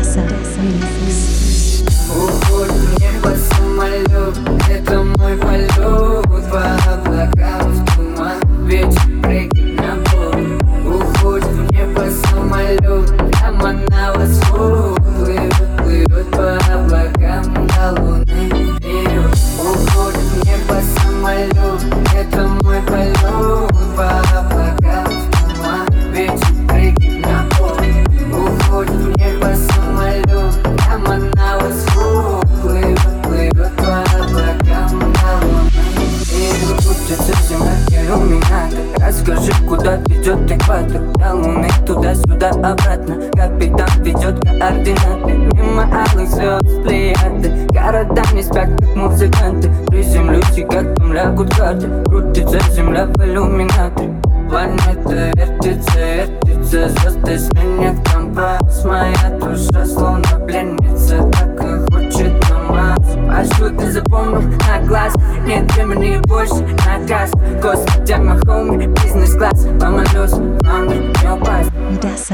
Remix. Уходит в небо самолет, это мой полет. По облакам в туман, ветер прыгает на пол. Уходит в небо самолет, прямо на восход. Плывет по облакам до луны вперед. Уходит в небо самолет, это мой полет. По облакам в туман, ветер прыгает на пол. Уходит в небо самолет, прямо на восход. Плывет по облакам до луны вперед. Крутится земля иллюминатор. Расскажи, куда ведет экватор. До луны туда-сюда обратно. Капитан ведет координаты. Мимо алых звезд плеяды. Города не спят, как музыканты. Приземлюсь и как там лягут карты. Крутится земля в иллюминаторе. Планета вертится, вертится, звезды сменят компас. Моя душа словно пленница, так и хочет на Марс. Маршруты запомнил на глаз, нет времени больше на газ. Космос, my homie, бизнес-класс. Помолюсь, главное не упасть. Midasa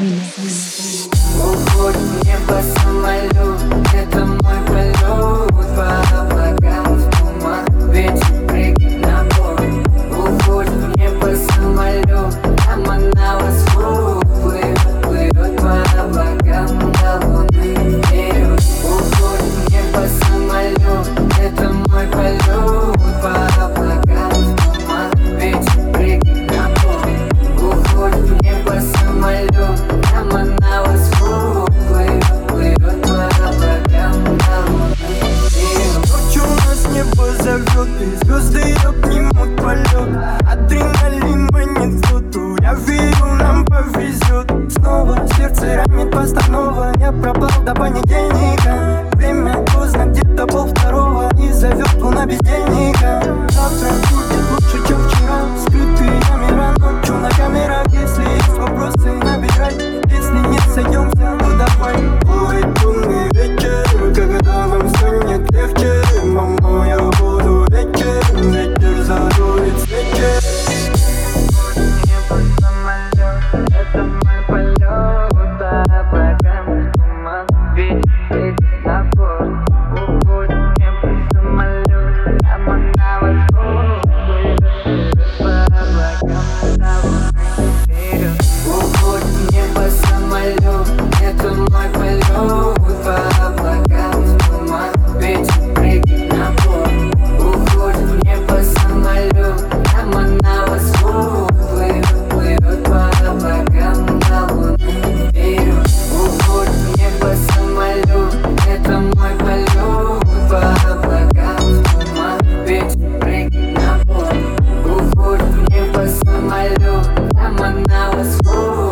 Remix. Уходит в небо самолет, это мой полет. По облакам в туман, ветер прыгает на пол. Уходит в небо самолет, прямо на восход. Плывет по облакам до луны вперед. Уходит в небо самолет, это мой полет. По облакам в туман, ветер прыгает на пол. Уходит в небо самолет, прямо на восход. Плывет по облакам до луны вперед. Ночью у нас небо зовет, и звезды обнимут полет. Адреналин манит в луту, я верю, нам повезет. Снова сердце ранит постанова, я пропал до понедельника. Время поздно, где-то полвторого, и зовет луна бездельника. Завтра будет лучше, чем вчера. Скрытые номера ночью на камерах. Если есть вопросы, набирай. Если нет, сойдемся, ну давай. Будет лунный вечер, когда нам станет легче. Мама, я буду вечером, ветер задует свечи. Небо самолет, это мой полет. По облакам в туман, ветер прыгает на пол. Уходит в небо самолет, прямо на восход. Плывет по облакам до луны вперед. Уходит в небо самолет, это мой полет. По облакам в туман, ветер прыгает на пол. Уходит в небо самолет, прямо на восход. Плывет по облакам до луны вперед. Уходит в небо самолет, это мой полет. По облакам в туман, ветер прыгает на пол. Уходит в небо самолет, прямо на восход.